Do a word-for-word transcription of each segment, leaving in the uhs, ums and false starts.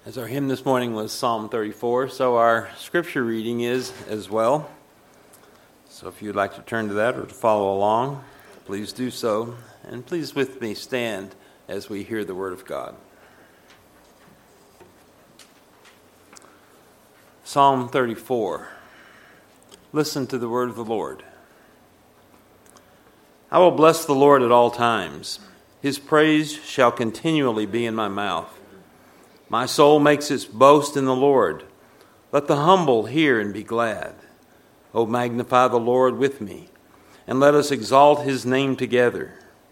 As our hymn this morning was Psalm thirty-four, so our scripture reading is as well. So if you'd like to turn to that or to follow along, please do so. And please with me stand as we hear the word of God. Psalm thirty-four. Listen to the word of the Lord. I will bless the Lord at all times. His praise shall continually be in my mouth. My soul makes its boast in the Lord. Let the humble hear and be glad. O magnify the Lord with me, and let us exalt his name together.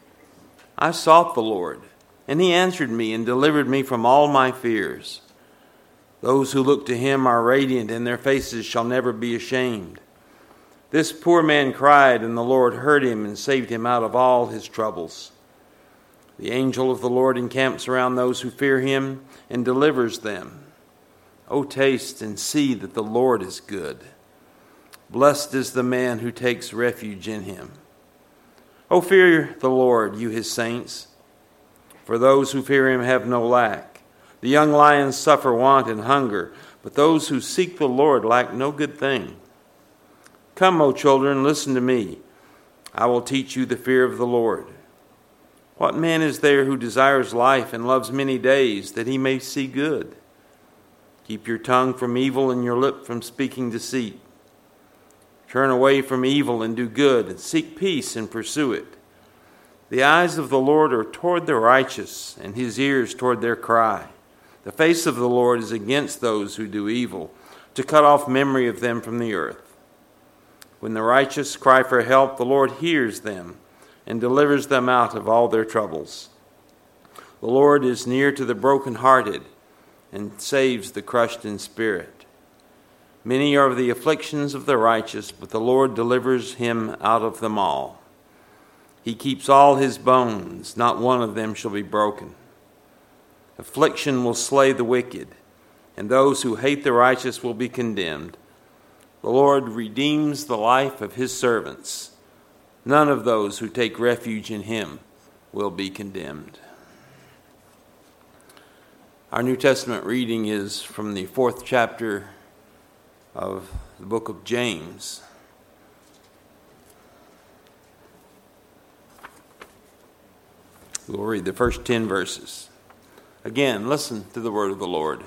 I sought the Lord, and he answered me and delivered me from all my fears. Those who look to him are radiant, and their faces shall never be ashamed. This poor man cried, and the Lord heard him and saved him out of all his troubles. The angel of the Lord encamps around those who fear him and delivers them. O taste and see that the Lord is good. Blessed is the man who takes refuge in him. O fear the Lord, you his saints, for those who fear him have no lack. The young lions suffer want and hunger, but those who seek the Lord lack no good thing. Come, O children, listen to me. I will teach you the fear of the Lord. What man is there who desires life and loves many days, that he may see good? Keep your tongue from evil and your lip from speaking deceit. Turn away from evil and do good, and seek peace and pursue it. The eyes of the Lord are toward the righteous, and his ears toward their cry. The face of the Lord is against those who do evil, to cut off memory of them from the earth. When the righteous cry for help, the Lord hears them and delivers them out of all their troubles. The Lord is near to the brokenhearted and saves the crushed in spirit. Many are the afflictions of the righteous, but the Lord delivers him out of them all. He keeps all his bones, not one of them shall be broken. Affliction will slay the wicked, and those who hate the righteous will be condemned. The Lord redeems the life of his servants. None of those who take refuge in him will be condemned. Our New Testament reading is from the fourth chapter of the book of James. We'll read the first ten verses. Again, listen to the word of the Lord.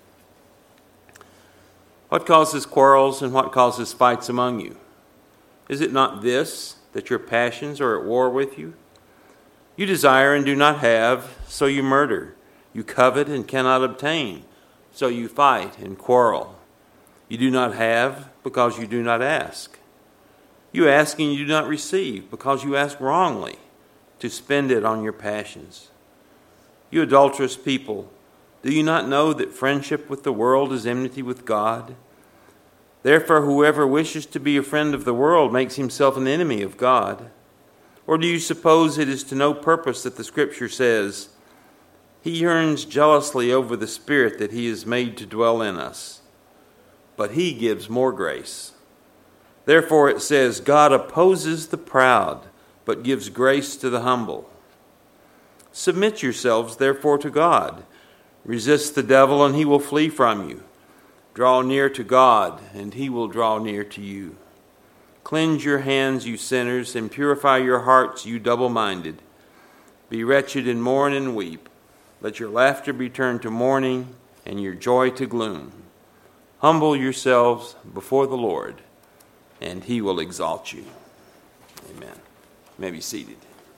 What causes quarrels and what causes fights among you? Is it not this, that your passions are at war with you? You desire and do not have, so you murder. You covet and cannot obtain, so you fight and quarrel. You do not have because you do not ask. You ask and you do not receive because you ask wrongly, to spend it on your passions. You adulterous people, do you not know that friendship with the world is enmity with God? Therefore, whoever wishes to be a friend of the world makes himself an enemy of God. Or do you suppose it is to no purpose that the Scripture says, He yearns jealously over the Spirit that He has made to dwell in us, but He gives more grace. Therefore it says, God opposes the proud, but gives grace to the humble. Submit yourselves, therefore, to God. Resist the devil, and he will flee from you. Draw near to God, and he will draw near to you. Cleanse your hands, you sinners, and purify your hearts, you double-minded. Be wretched and mourn and weep. Let your laughter be turned to mourning, and your joy to gloom. Humble yourselves before the Lord, and he will exalt you. Amen. You may be seated.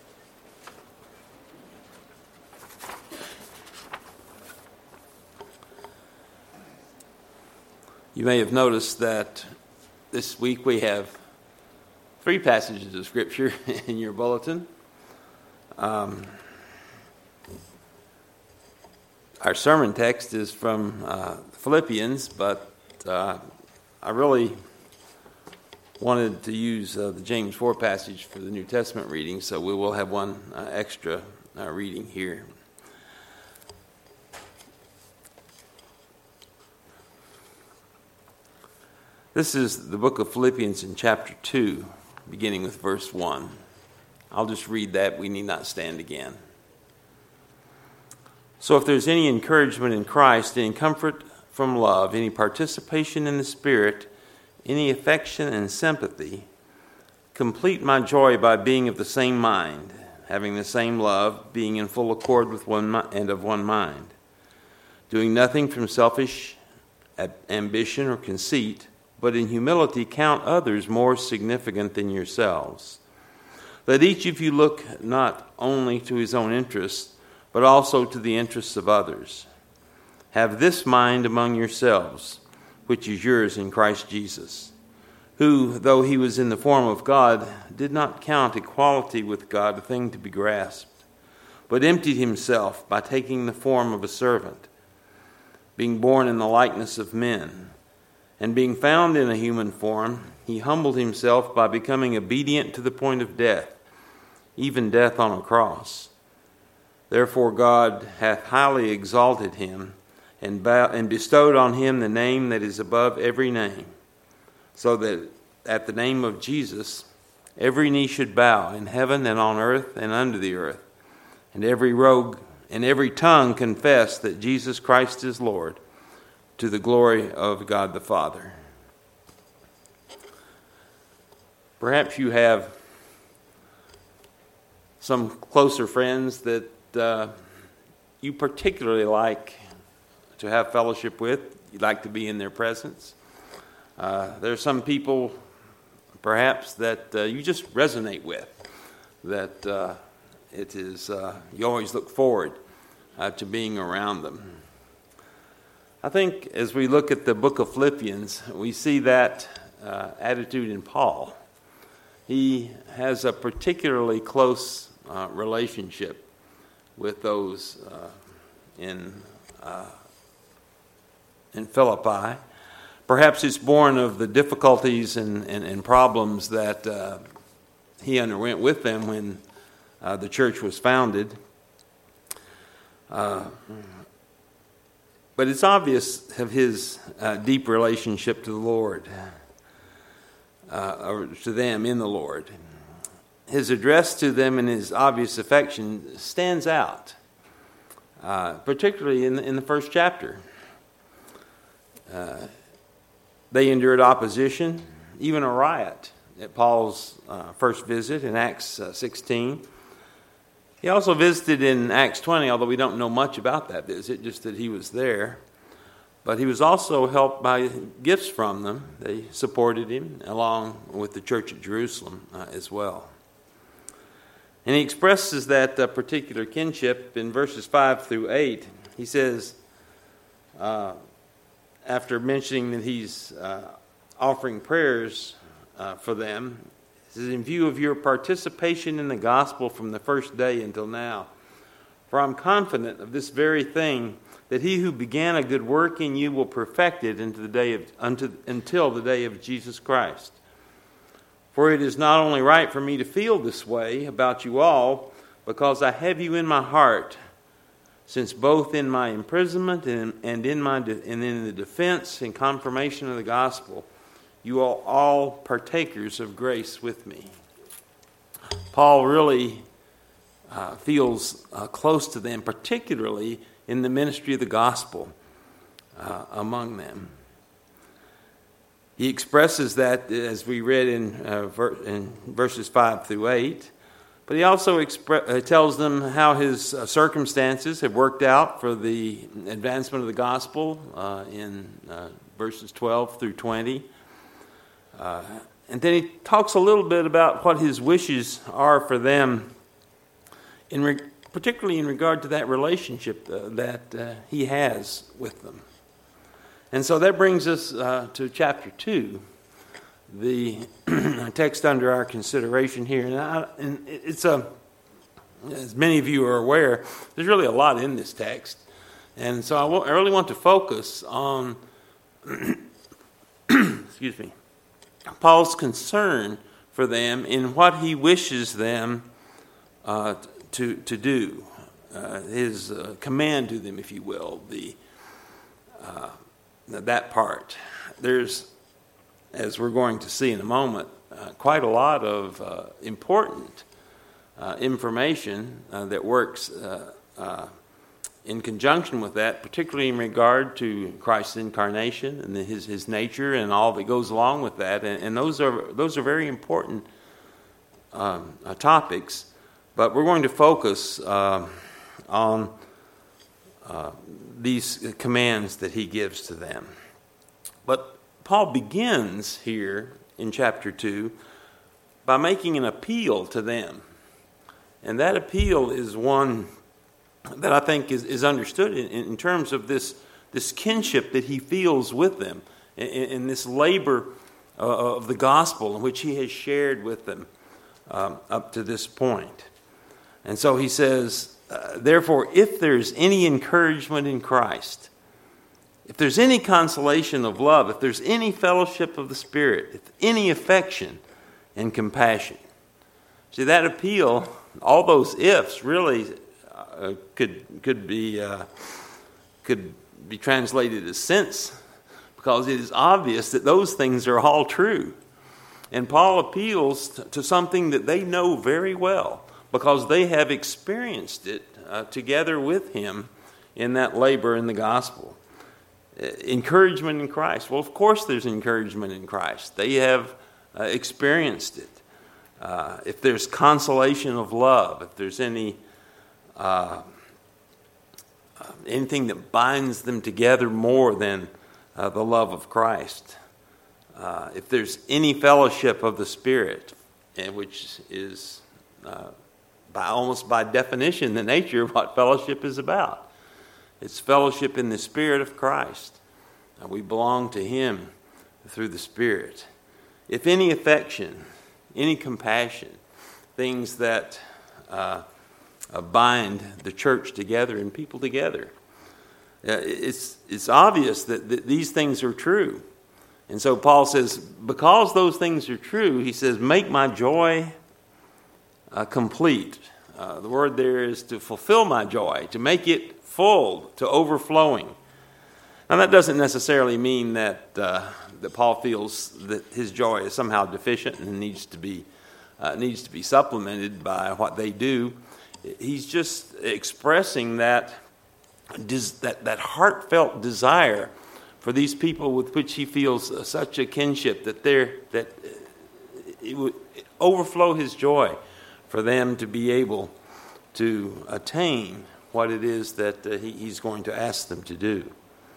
You may have noticed that this week we have three passages of Scripture in your bulletin. Um, our sermon text is from uh, Philippians, but uh, I really wanted to use uh, the James four passage for the New Testament reading, so we will have one uh, extra uh, reading here. This is the book of Philippians in chapter two, beginning with verse one. I'll just read that. We need not stand again. So if there's any encouragement in Christ, any comfort from love, any participation in the Spirit, any affection and sympathy, complete my joy by being of the same mind, having the same love, being in full accord with one and of one mind, doing nothing from selfish ambition or conceit, but in humility count others more significant than yourselves. Let each of you look not only to his own interests, but also to the interests of others. Have this mind among yourselves, which is yours in Christ Jesus, who, though he was in the form of God, did not count equality with God a thing to be grasped, but emptied himself by taking the form of a servant, being born in the likeness of men. And being found in a human form, he humbled himself by becoming obedient to the point of death, even death on a cross. Therefore God hath highly exalted him, and, bow, and bestowed on him the name that is above every name, so that at the name of Jesus every knee should bow in heaven and on earth and under the earth, and every rogue and every tongue confess that Jesus Christ is Lord, to the glory of God the Father. Perhaps you have some closer friends that uh, you particularly like to have fellowship with. You'd like to be in their presence. Uh, there are some people, perhaps, that uh, you just resonate with, that uh, it is, uh, you always look forward uh, to being around them. I think as we look at the book of Philippians, we see that uh, attitude in Paul. He has a particularly close uh, relationship with those uh, in uh, in Philippi. Perhaps it's born of the difficulties and, and, and problems that uh, he underwent with them when uh, the church was founded. Uh, But it's obvious of his uh, deep relationship to the Lord, uh, or to them in the Lord. His address to them and his obvious affection stands out, uh, particularly in the, in the first chapter. Uh, they endured opposition, even a riot, at Paul's uh, first visit in Acts uh, sixteen. He also visited in Acts twenty, although we don't know much about that visit, just that he was there. But he was also helped by gifts from them. They supported him, along with the church at Jerusalem uh, as well. And he expresses that uh, particular kinship in verses five through eight. He says, uh, after mentioning that he's uh, offering prayers uh, for them, he says, in view of your participation in the gospel from the first day until now, for I'm confident of this very thing, that he who began a good work in you will perfect it into the day of, unto, until the day of Jesus Christ. For it is not only right for me to feel this way about you all, because I have you in my heart, since both in my imprisonment and, and, in, my de, and in the defense and confirmation of the gospel, you are all partakers of grace with me. Paul really uh, feels uh, close to them, particularly in the ministry of the gospel uh, among them. He expresses that, as we read in, uh, ver- in verses five through eight, but he also expre- uh, tells them how his uh, circumstances have worked out for the advancement of the gospel uh, in uh, verses twelve through twenty. Uh, and then he talks a little bit about what his wishes are for them, in re- particularly in regard to that relationship uh, that uh, he has with them. And so that brings us uh, to chapter two, the text under our consideration here. And, I, and it's a, as many of you are aware, there's really a lot in this text. And so I, w- I really want to focus on, excuse me, Paul's concern for them in what he wishes them uh, to to do, uh, his uh, command to them, if you will, the uh, that part. There's, as we're going to see in a moment, uh, quite a lot of uh, important uh, information uh, that works uh, uh, in conjunction with that, particularly in regard to Christ's incarnation and his his nature and all that goes along with that, and, and those are those are very important um, uh, topics. But we're going to focus uh, on uh, these commands that he gives to them. But Paul begins here in chapter two by making an appeal to them, and that appeal is one that I think is, is understood in, in terms of this, this kinship that he feels with them, in, in this labor uh, of the gospel in which he has shared with them um, up to this point. And so he says, uh, therefore, if there's any encouragement in Christ, if there's any consolation of love, if there's any fellowship of the Spirit, if any affection and compassion. See, that appeal, all those ifs really uh, could could be uh, could be translated as since, because it is obvious that those things are all true. And Paul appeals to, to something that they know very well, because they have experienced it uh, together with him in that labor in the gospel. Uh, encouragement in Christ. Well, of course there's encouragement in Christ. They have uh, experienced it. Uh, if there's consolation of love, if there's any uh, uh, anything that binds them together more than uh, the love of Christ, uh, if there's any fellowship of the Spirit, which is uh, by almost by definition the nature of what fellowship is about. It's fellowship in the Spirit of Christ. Uh, we belong to him through the Spirit. If any affection, any compassion, things that uh, uh, bind the church together and people together. Uh, it's it's obvious that, that these things are true. And so Paul says, because those things are true, he says, make my joy uh, complete. Uh, the word there is to fulfill my joy, to make it full, to overflowing. Now that doesn't necessarily mean that uh, that Paul feels that his joy is somehow deficient and needs to be uh, needs to be supplemented by what they do. He's just expressing that that that heartfelt desire for these people with which he feels such a kinship, that they're that it would overflow his joy for them to be able to attain what it is that uh, he, he's going to ask them to do.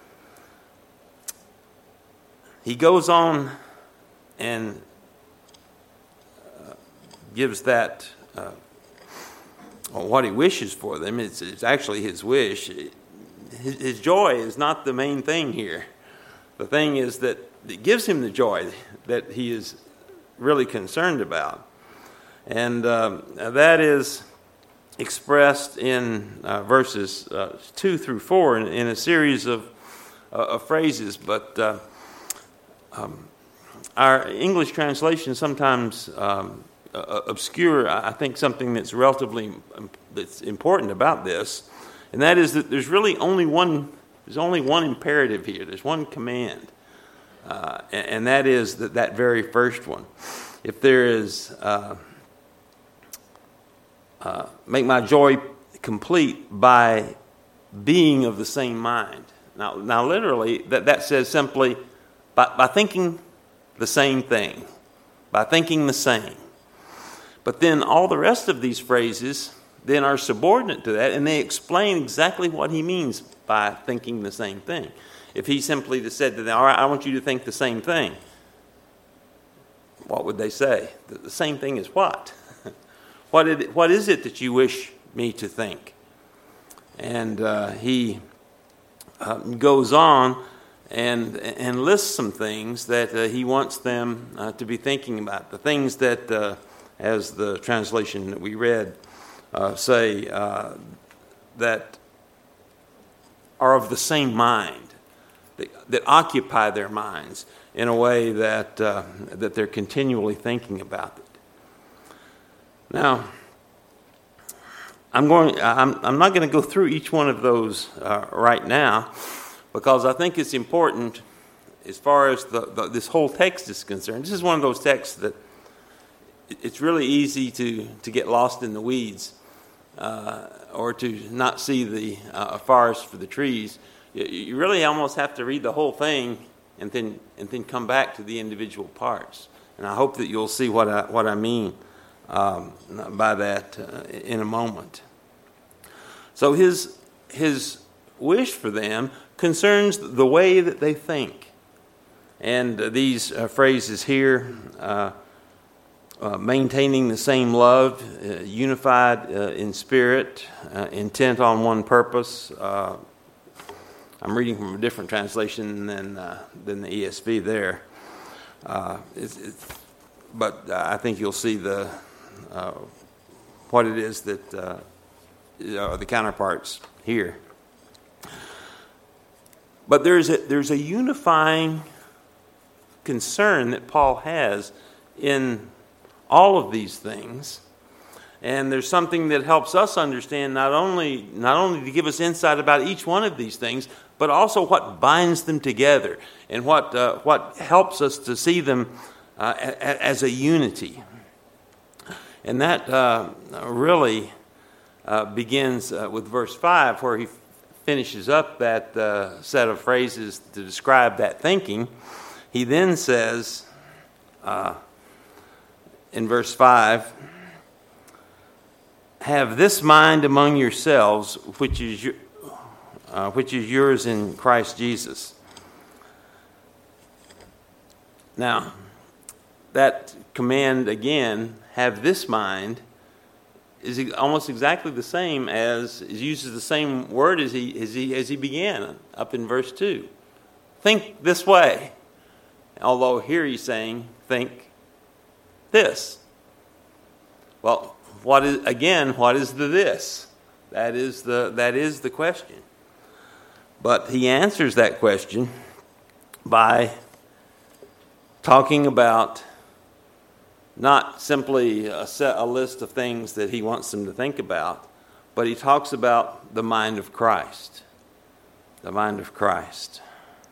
He goes on and uh, gives that uh, what he wishes for them. It's, it's actually his wish. His, his joy is not the main thing here. The thing is that it gives him the joy that he is really concerned about. And um, that is expressed in uh, verses uh, two through four in, in a series of, uh, of phrases. But uh, um, our English translation sometimes um, uh, obscure, I think, something that's relatively that's important about this. And that is that there's really only one there's only one imperative here. There's one command. Uh, and, and that is that, that very first one. If there is uh, uh, make my joy complete by being of the same mind. Now, now literally, that, that says simply by, by thinking the same thing, by thinking the same. But then all the rest of these phrases then are subordinate to that, and they explain exactly what he means by thinking the same thing. If he simply just said to them, all right, I want you to think the same thing, what would they say? The same thing is what? What, it, what is it that you wish me to think? And uh, he uh, goes on and and lists some things that uh, he wants them uh, to be thinking about. The things that, uh, as the translation that we read, uh, say uh, that are of the same mind, that, that occupy their minds in a way that uh, that they're continually thinking about it. Now, I'm going. I'm, I'm not going to go through each one of those uh, right now, because I think it's important as far as the, the, this whole text is concerned. This is one of those texts that it's really easy to, to get lost in the weeds uh, or to not see the uh, forest for the trees. You, you really almost have to read the whole thing and then and then come back to the individual parts. And I hope that you'll see what I what I mean um, by that uh, in a moment. So his his wish for them concerns the way that they think, and uh, these uh, phrases here: uh, uh, maintaining the same love, uh, unified uh, in spirit, uh, intent on one purpose. Uh, I'm reading from a different translation than uh, than the E S V there. Uh, it's, it's, but uh, I think you'll see the uh, what it is that uh, are the counterparts here. But there's a, there's a unifying concern that Paul has in all of these things, and there's something that helps us understand not only not only to give us insight about each one of these things, but also what binds them together and what uh, what helps us to see them uh, a, as a unity. And that uh, really uh, begins uh, with verse five, where he finishes up that uh, set of phrases to describe that thinking. He then says uh, in verse five, "Have this mind among yourselves, which is your, uh, which is yours in Christ Jesus." Now, that command again, "have this mind," is almost exactly the same as, it uses the same word as he as he as he began up in verse two. Think this way. Although here he's saying, think this. Well, what is again? What is the this? That is the that is the question. But he answers that question by talking about not simply a, set, a list of things that he wants them to think about, but he talks about the mind of Christ. The mind of Christ.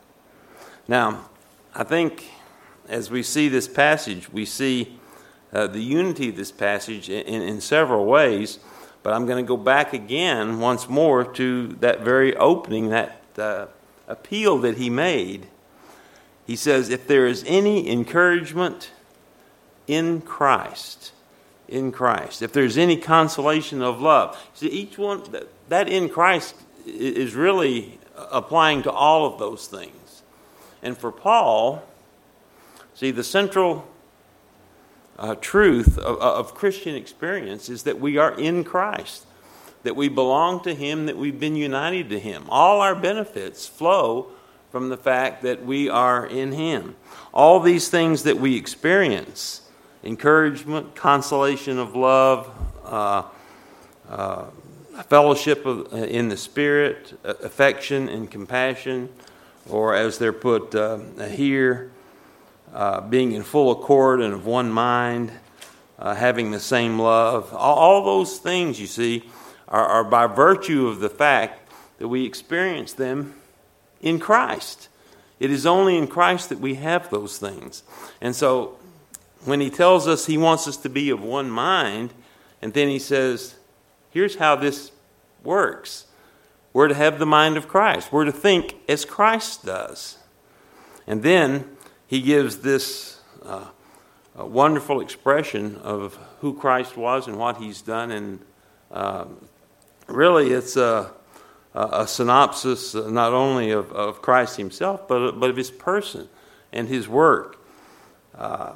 Now, I think as we see this passage, we see uh, the unity of this passage in, in, in several ways, but I'm going to go back again once more to that very opening, that uh, appeal that he made. He says, if there is any encouragement in Christ, in Christ, if there's any consolation of love. See, each one, that, that in Christ is really applying to all of those things. And for Paul, see, the central uh, truth of, of Christian experience is that we are in Christ, that we belong to Him, that we've been united to Him. All our benefits flow from the fact that we are in Him. All these things that we experience, encouragement, consolation of love, uh, uh, fellowship of, uh, in the Spirit, uh, affection and compassion, or as they're put uh, here, uh, being in full accord and of one mind, uh, having the same love. All, all those things, you see, are, are by virtue of the fact that we experience them in Christ. It is only in Christ that we have those things. And so when he tells us he wants us to be of one mind, and then he says, here's how this works. We're to have the mind of Christ. We're to think as Christ does. And then he gives this uh, a wonderful expression of who Christ was and what he's done. And uh, really it's a, a synopsis not only of, of Christ himself, but, but of his person and his work. Uh,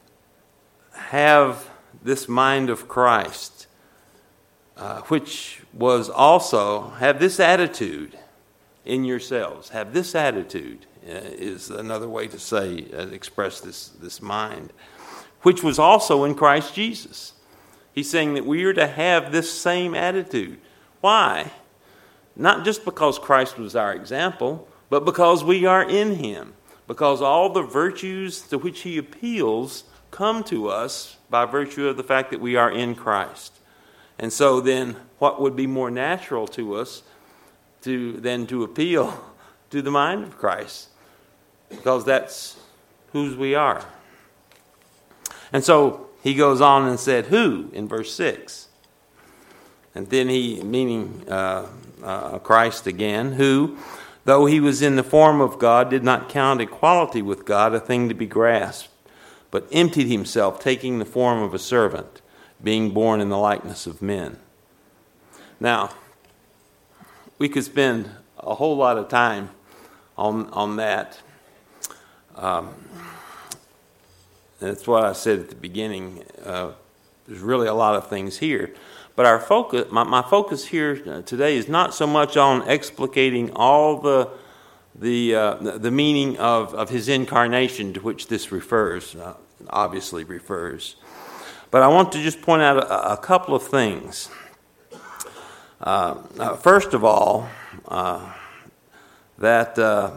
have this mind of Christ, uh, which was also, have this attitude in yourselves. Have this attitude uh, is another way to say, uh, express this, this mind, which was also in Christ Jesus. He's saying that we are to have this same attitude. Why? Not just because Christ was our example, but because we are in him. Because all the virtues to which he appeals come to us by virtue of the fact that we are in Christ. And so then what would be more natural to us to than to appeal to the mind of Christ? Because that's whose we are. And so he goes on and said, who? In verse six. And then he, meaning uh, uh, Christ again, who, though he was in the form of God, did not count equality with God a thing to be grasped, but emptied himself, taking the form of a servant, being born in the likeness of men. Now, we could spend a whole lot of time on on that. Um, that's what I said at the beginning. Uh, there's really a lot of things here. But our focus, my, my focus here today is not so much on explicating all the the uh, the meaning of, of his incarnation, to which this refers, uh, obviously refers. But I want to just point out a, a couple of things. Uh, uh, first of all, uh, that, uh,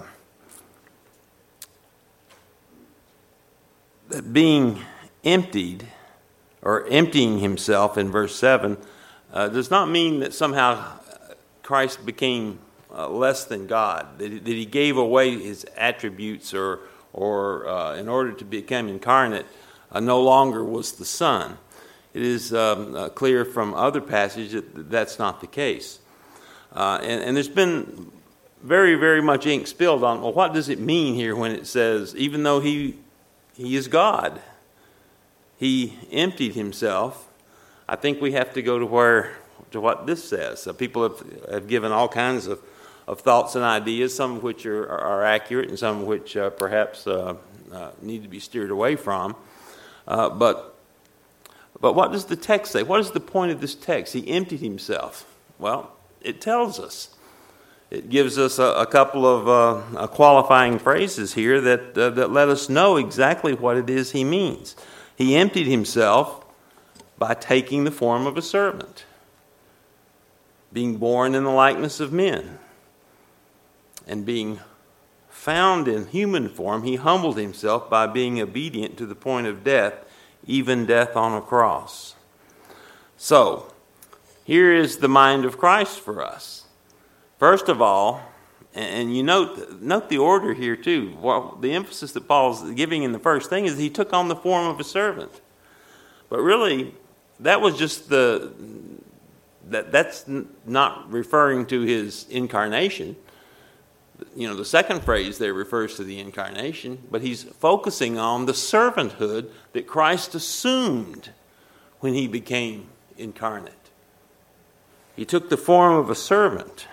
that being emptied, or emptying himself in verse seven, uh, does not mean that somehow Christ became uh, less than God, that he, that he gave away his attributes, or, or uh, in order to become incarnate, uh, no longer was the Son. It is um, uh, clear from other passages that that's not the case. Uh, and, and there's been very, very much ink spilled on, well, what does it mean here when it says, even though he he is God, he emptied himself? I think we have to go to where to what this says. So people have, have given all kinds of, of thoughts and ideas, some of which are, are accurate and some of which uh, perhaps uh, uh, need to be steered away from. Uh, but But what does the text say? What is the point of this text? He emptied himself. Well, it tells us. It gives us a, a couple of uh, qualifying phrases here that uh, that let us know exactly what it is he means. He emptied himself by taking the form of a servant, being born in the likeness of men, and being found in human form, he humbled himself by being obedient to the point of death, even death on a cross. So, here is the mind of Christ for us. First of all, and you note note the order here too. Well, the emphasis that Paul's giving in the first thing is he took on the form of a servant. But really, that was just the that that's not referring to his incarnation. You know, the second phrase there refers to the incarnation, but he's focusing on the servanthood that Christ assumed when he became incarnate. He took the form of a servant.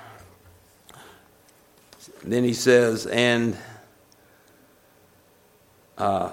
Then he says, and uh,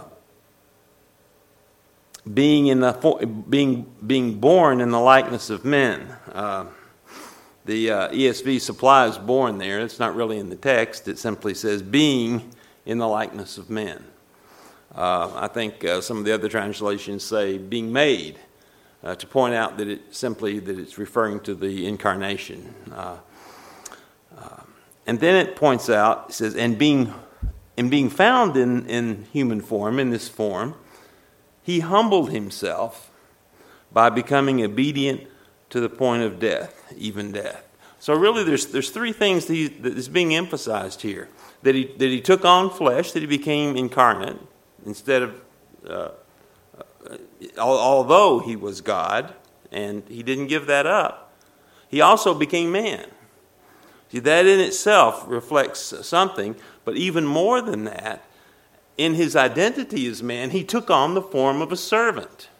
being in the being being born in the likeness of men. Uh, The uh, E S V supplies born there. It's not really in the text. It simply says being in the likeness of men. Uh, I think uh, some of the other translations say being made, uh, to point out that it simply that it's referring to the incarnation. Uh, uh, and then it points out, it says, and being and being found in, in human form, in this form, he humbled himself by becoming obedient to the point of death, even death. So really there's there's three things that, he, that is being emphasized here. That he that he took on flesh, that he became incarnate, instead of, uh, uh, although he was God, and he didn't give that up, he also became man. See, that in itself reflects something, but even more than that, in his identity as man, he took on the form of a servant.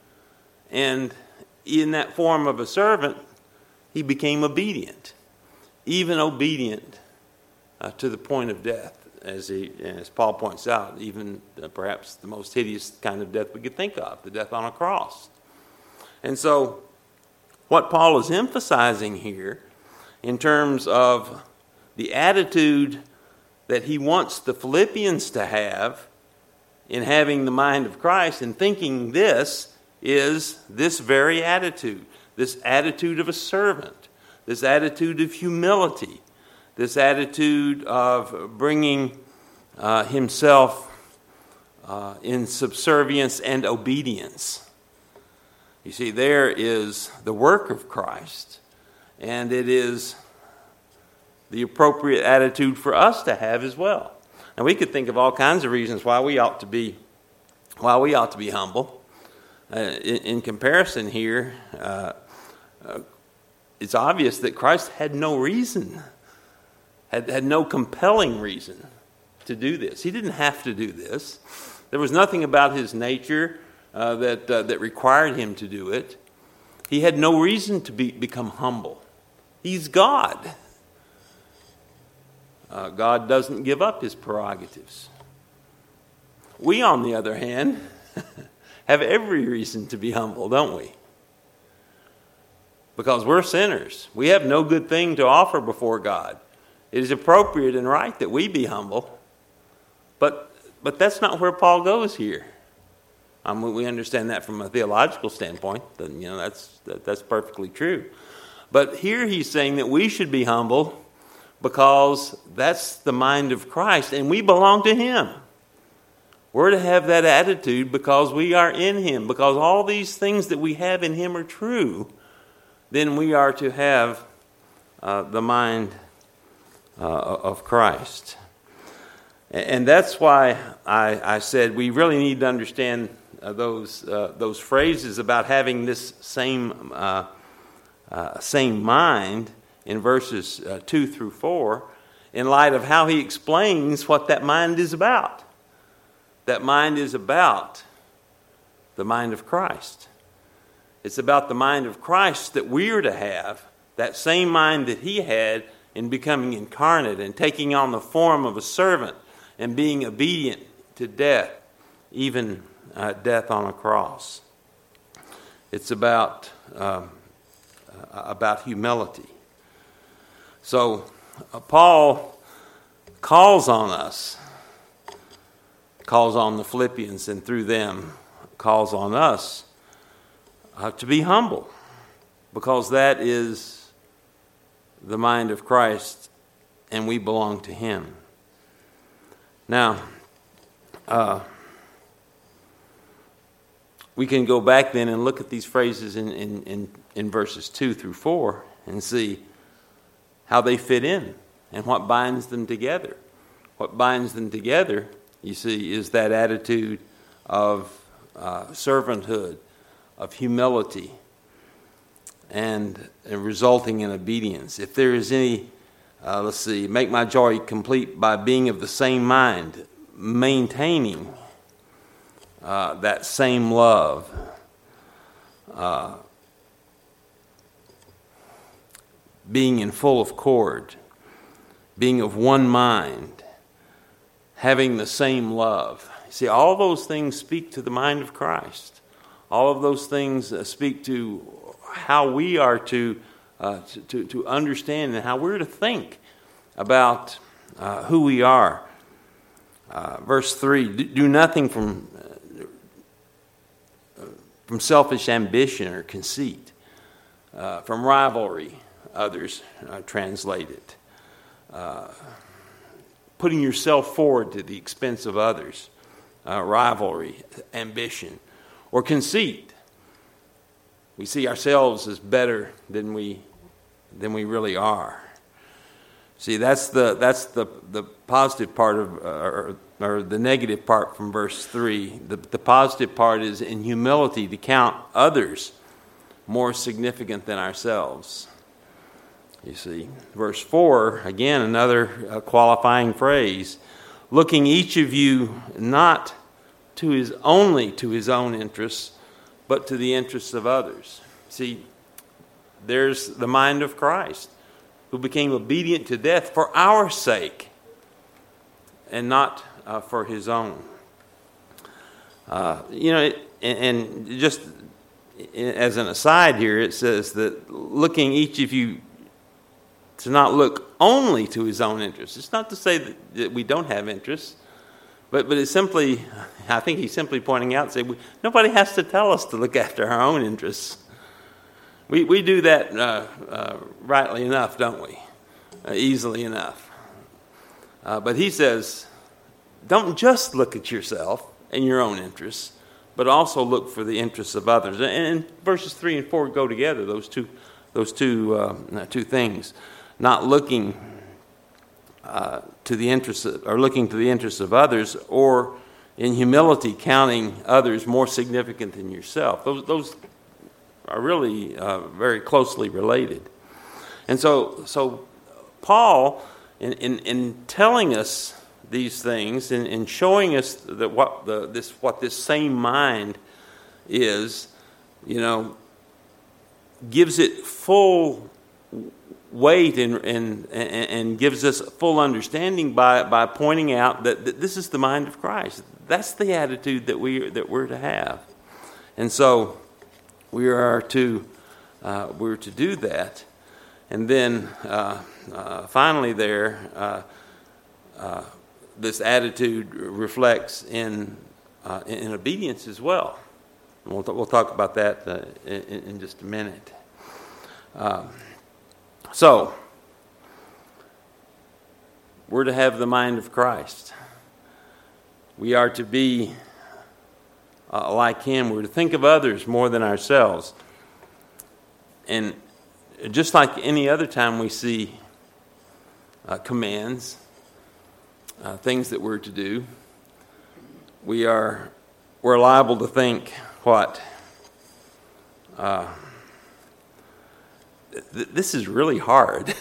And in that form of a servant, he became obedient, even obedient uh, to the point of death, as he, as Paul points out, even uh, perhaps the most hideous kind of death we could think of, the death on a cross. And so, what Paul is emphasizing here, in terms of the attitude that he wants the Philippians to have in having the mind of Christ and thinking this, is this very attitude, this attitude of a servant, this attitude of humility, this attitude of bringing uh, himself uh, in subservience and obedience. You see, there is the work of Christ, and it is the appropriate attitude for us to have as well. And we could think of all kinds of reasons why we ought to be, why we ought to be humble. Uh, in, in comparison here, uh, uh, it's obvious that Christ had no reason, had, had no compelling reason to do this. He didn't have to do this. There was nothing about his nature uh, that, uh, that required him to do it. He had no reason to be, become humble. He's God. Uh, God doesn't give up his prerogatives. We, on the other hand, have every reason to be humble, don't we? Because we're sinners. We have no good thing to offer before God. It is appropriate and right that we be humble. But but that's not where Paul goes here. Um, we understand that from a theological standpoint. Then, you know, that's that, that's perfectly true. But here he's saying that we should be humble because that's the mind of Christ, and we belong to him. We're to have that attitude because we are in him, because all these things that we have in him are true. Then we are to have uh, the mind uh, of Christ. And that's why I, I said we really need to understand uh, those uh, those phrases about having this same uh, uh, same mind in verses uh, two through four, in light of how he explains what that mind is about. That mind is about the mind of Christ. It's about the mind of Christ that we are to have, that same mind that he had in becoming incarnate and taking on the form of a servant and being obedient to death, even uh, death on a cross. It's about um, uh, about humility. So uh, Paul calls on us, calls on the Philippians, and through them calls on us uh, to be humble, because that is the mind of Christ, and we belong to him. Now, uh, we can go back then and look at these phrases in, in, in, in verses two through four and see how they fit in and what binds them together. What binds them together, you see, is that attitude of uh, servanthood, of humility, and, and resulting in obedience. If there is any Uh, let's see, make my joy complete by being of the same mind, maintaining uh, that same love, uh, being in full accord, being of one mind, having the same love. See, all those things speak to the mind of Christ. All of those things uh, speak to how we are to Uh, to, to, to understand and how we're to think about uh, who we are. Uh, verse three, do nothing from, uh, from selfish ambition or conceit, uh, from rivalry, others uh, translate it. Uh, putting yourself forward to the expense of others, uh, rivalry, ambition, or conceit. We see ourselves as better than we than we really are. See, that's the that's the, the positive part of, uh, or, or the negative part from verse three. The, the positive part is in humility to count others more significant than ourselves. You see, verse four, again, another uh, qualifying phrase, looking each of you not to his only to his own interests, but to the interests of others. See, there's the mind of Christ, who became obedient to death for our sake and not uh, for his own. Uh, you know, it, and, and just as an aside here, it says that looking each of you to not look only to his own interests. It's not to say that, that we don't have interests, but but it's simply, I think he's simply pointing out, say, we, nobody has to tell us to look after our own interests. We we do that uh, uh, rightly enough, don't we? Uh, easily enough. Uh, but he says, don't just look at yourself and your own interests, but also look for the interests of others. And, and verses three and four go together. Those two, those two, uh, two things. Not looking uh, to the interests, of, or looking to the interests of others, or in humility counting others more significant than yourself. Those those. are really uh, very closely related. And so, so Paul, in, in, in telling us these things and, and showing us that what the this what this same mind is, you know, gives it full weight and and, and gives us full understanding by, by pointing out that, that this is the mind of Christ. That's the attitude that we that we're to have, and so we are to uh, we're to do that, and then uh, uh, finally there uh, uh, this attitude reflects in uh, in obedience as well. We'll we'll talk about that uh, in, in just a minute. Um, so we're to have the mind of Christ. We are to be uh, like Him. We're to think of others more than ourselves. And just like any other time we see uh, commands, uh, things that we're to do, we are we're liable to think what uh, th- this is really hard.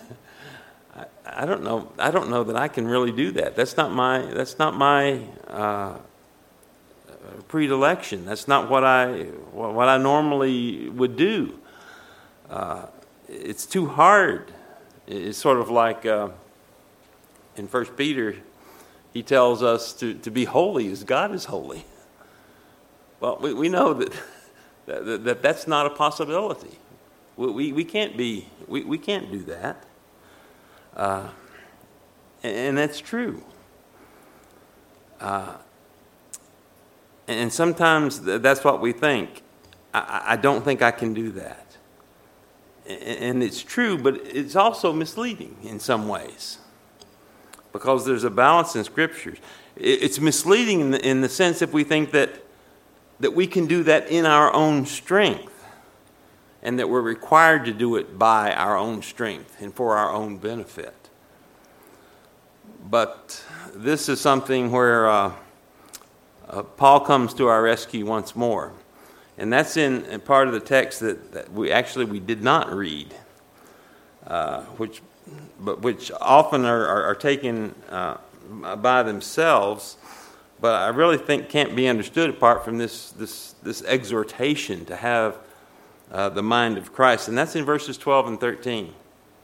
I don't know. I don't know that I can really do that. That's not my. That's not my uh, predilection. That's not what I what I normally would do. Uh, it's too hard. It's sort of like uh, in First Peter, he tells us to, to be holy as God is holy. Well, we, we know that, that that that's not a possibility. We we, we can't be. We, we can't do that. Uh, and that's true. Uh, and sometimes that's what we think. I, I don't think I can do that. And it's true, but it's also misleading in some ways. Because there's a balance in Scriptures. It's misleading in the, in the sense if we think that, that we can do that in our own strength. And that we're required to do it by our own strength and for our own benefit. But this is something where uh, uh, Paul comes to our rescue once more. And that's in, in part of the text that, that we actually we did not read, uh, which but which often are, are, are taken uh, by themselves, but I really think can't be understood apart from this this this exhortation to have Uh, the mind of Christ, and that's in verses twelve and thirteen.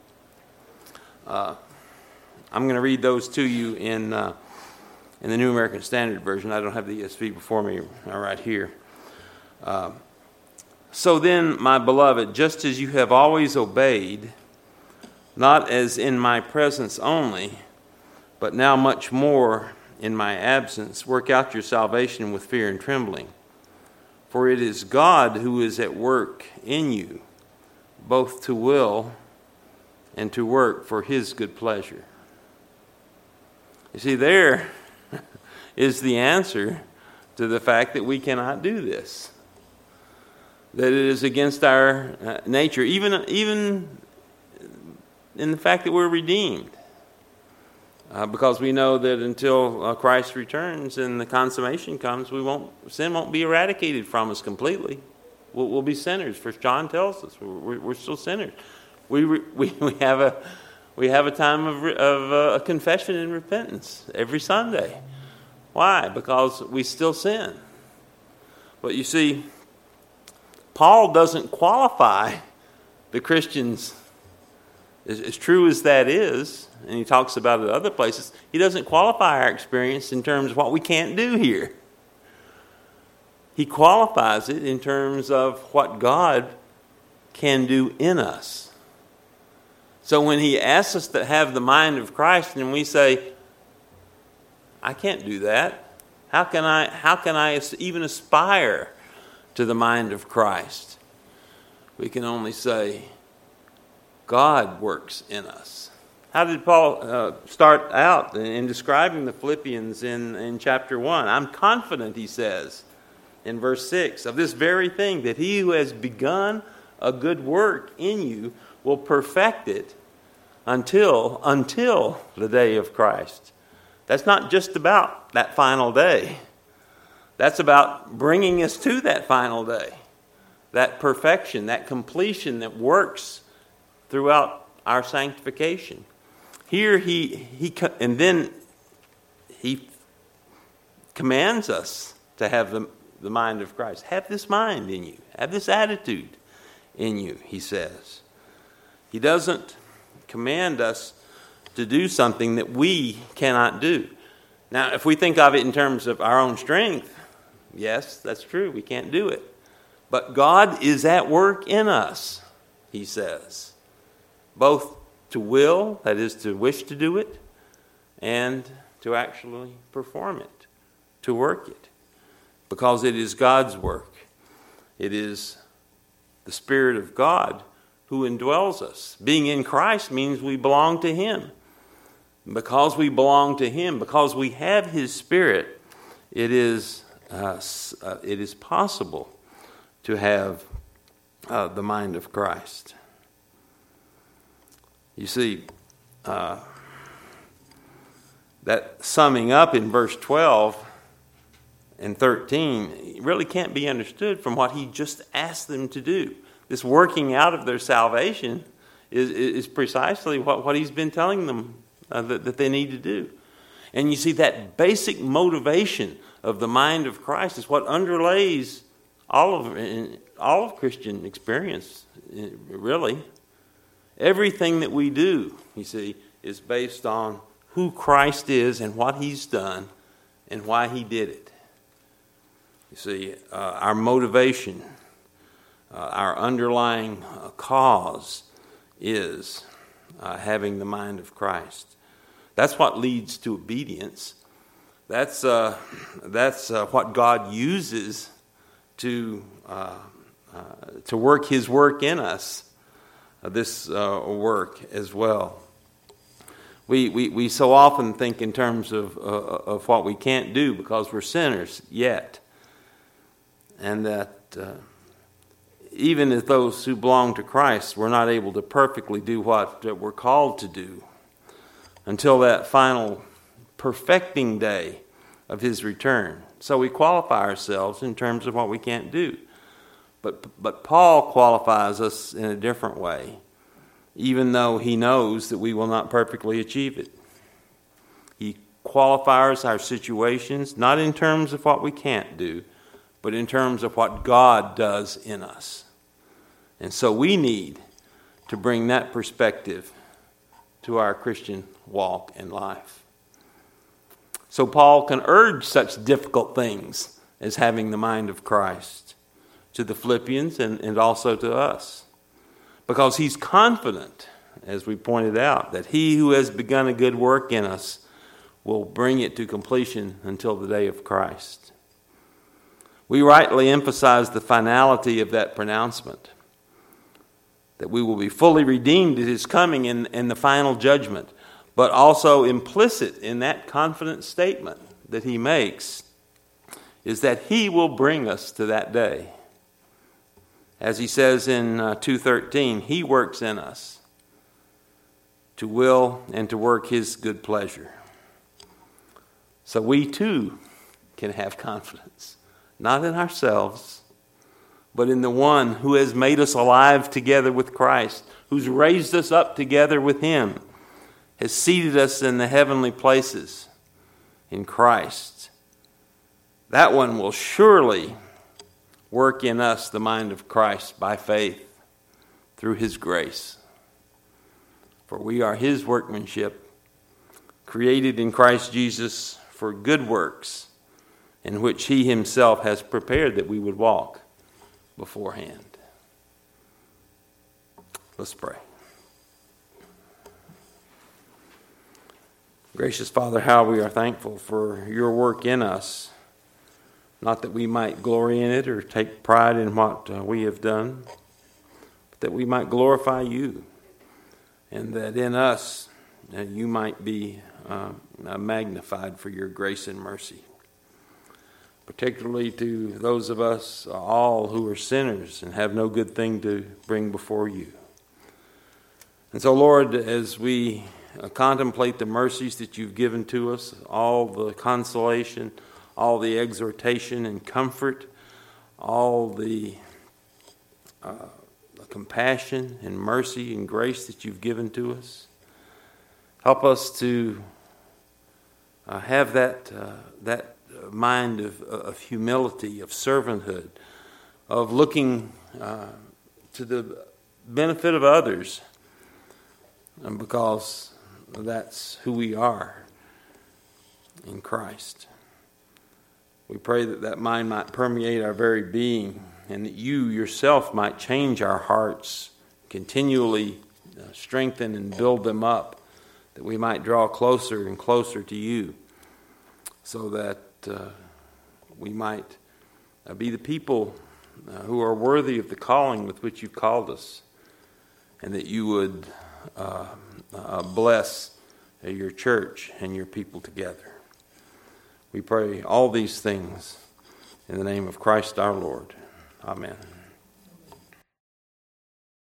Uh, I'm going to read those to you in uh, in the New American Standard Version. I don't have the E S V before me right here. Uh, so then, my beloved, just as you have always obeyed, not as in my presence only, but now much more in my absence, work out your salvation with fear and trembling. For it is God who is at work in you, both to will and to work for His good pleasure. You see, there is the answer to the fact that we cannot do this. That it is against our uh, nature, even, even in the fact that we're redeemed. Uh, because we know that until uh, Christ returns and the consummation comes, we won't sin won't be eradicated from us completely. We'll, we'll be sinners. First John tells us we're, we're still sinners. We, we we have a we have a time of of uh, confession and repentance every Sunday. Why? Because we still sin. But you see, Paul doesn't qualify the Christians. As, as true as that is, and he talks about it other places, he doesn't qualify our experience in terms of what we can't do here. He qualifies it in terms of what God can do in us. So when he asks us to have the mind of Christ, and we say, I can't do that. How can I, how can I even aspire to the mind of Christ? We can only say, God works in us. How did Paul uh, start out in describing the Philippians in, in chapter one? I'm confident, he says, in verse six, of this very thing, that he who has begun a good work in you will perfect it until, until the day of Christ. That's not just about that final day. That's about bringing us to that final day. That perfection, that completion that works throughout our sanctification. Here he he and then he commands us to have the, the mind of Christ. Have this mind in you. Have this attitude in you, he says. He doesn't command us to do something that we cannot do. Now, if we think of it in terms of our own strength, yes, that's true. We can't do it. But God is at work in us, he says, both to will, that is to wish to do it, and to actually perform it, to work it, because it is God's work. It is the Spirit of God who indwells us. Being in Christ means we belong to him. Because we belong to him, because we have his Spirit, it is uh, uh, it is possible to have uh, the mind of Christ. You see, uh, that summing up in verse twelve and thirteen really can't be understood from what he just asked them to do. This working out of their salvation is, is precisely what, what he's been telling them uh, that, that they need to do. And you see, that basic motivation of the mind of Christ is what underlays all of all of Christian experience, really. Everything that we do, you see, is based on who Christ is and what he's done and why he did it. You see, uh, our motivation, uh, our underlying uh, cause is uh, having the mind of Christ. That's what leads to obedience. That's uh, that's uh, what God uses to uh, uh, to work his work in us. Uh, this uh, work as well. We, we we so often think in terms of uh, of what we can't do because we're sinners yet, and that uh, even as those who belong to Christ, we're not able to perfectly do what uh, we're called to do until that final perfecting day of his return. So we qualify ourselves in terms of what we can't do. But but Paul qualifies us in a different way, even though he knows that we will not perfectly achieve it. He qualifies our situations not in terms of what we can't do, but in terms of what God does in us. And so we need to bring that perspective to our Christian walk and life. So Paul can urge such difficult things as having the mind of Christ to the Philippians and, and also to us. Because he's confident, as we pointed out, that he who has begun a good work in us will bring it to completion until the day of Christ. We rightly emphasize the finality of that pronouncement, that we will be fully redeemed at his coming in, in the final judgment, but also implicit in that confident statement that he makes is that he will bring us to that day. As he says in uh, two thirteen, he works in us to will and to work his good pleasure. So we too can have confidence, not in ourselves, but in the one who has made us alive together with Christ, who's raised us up together with him, has seated us in the heavenly places in Christ. That one will surely work in us the mind of Christ by faith through his grace. For we are his workmanship, created in Christ Jesus for good works, in which he himself has prepared that we would walk beforehand. Let's pray. Gracious Father, how we are thankful for your work in us. Not that we might glory in it or take pride in what uh, we have done, but that we might glorify you, and that in us uh, you might be uh, magnified for your grace and mercy. Particularly to those of us all who are sinners and have no good thing to bring before you. And so, Lord, as we uh, contemplate the mercies that you've given to us, all the consolation, all the exhortation and comfort, all the uh, compassion and mercy and grace that you've given to us. Help us to uh, have that uh, that mind of, of humility, of servanthood, of looking uh, to the benefit of others, and because that's who we are in Christ. We pray that that mind might permeate our very being, and that you yourself might change our hearts, continually uh, strengthen and build them up, that we might draw closer and closer to you, so that uh, we might uh, be the people uh, who are worthy of the calling with which you've called us, and that you would uh, uh, bless uh, your church and your people together. We pray all these things in the name of Christ our Lord. Amen.